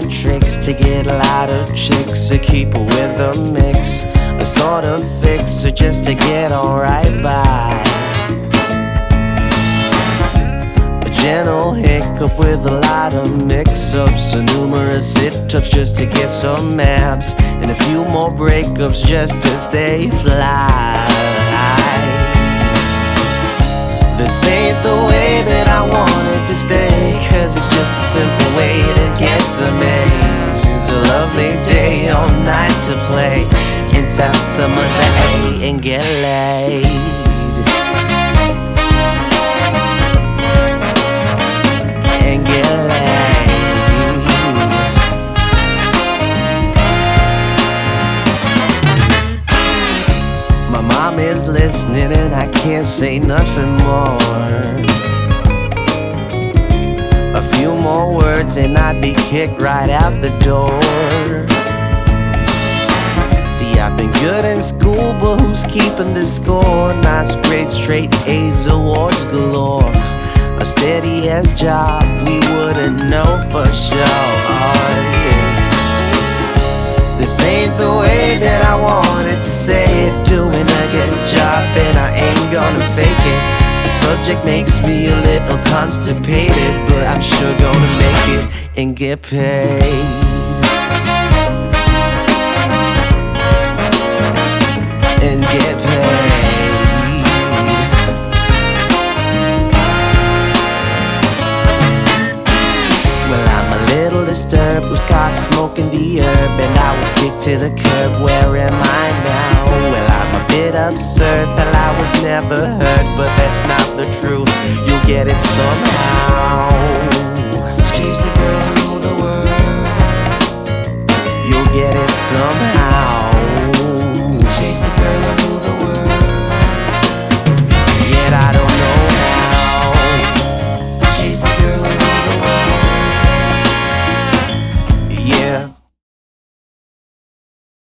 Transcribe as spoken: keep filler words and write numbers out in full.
of tricks to get a lot of chicks to keep her with a mix, a sort of fix, or just to get on right by. A gentle hiccup with a lot of mix-ups, so numerous hit-ups just to get some abs, and a few more breakups just to stay fly. This ain't the way that I want it to stay, cause it's just a simple way to get some A's. A lovely day, all night to play, and tap some of the A and get laid. And get laid. My mom is listening and I can't say nothing more. A few more words and I'd be kicked right out the door. See, I've been good in school, but who's keeping the score? Nice grades, straight A's, awards galore. A steady ass job, we wouldn't know for sure. Oh, yeah. This ain't the way that I wanted to say it. Doing a good job and I ain't gonna fake it. The subject makes me a little constipated, but I'm sure gonna make it and get paid. And get paid. Well, I'm a little disturbed, was caught smoking the herb, and I was kicked to the curb. Where am I now? Well, I'm a bit absurd, that I was never hurt, but that's not the truth. You'll get it somehow.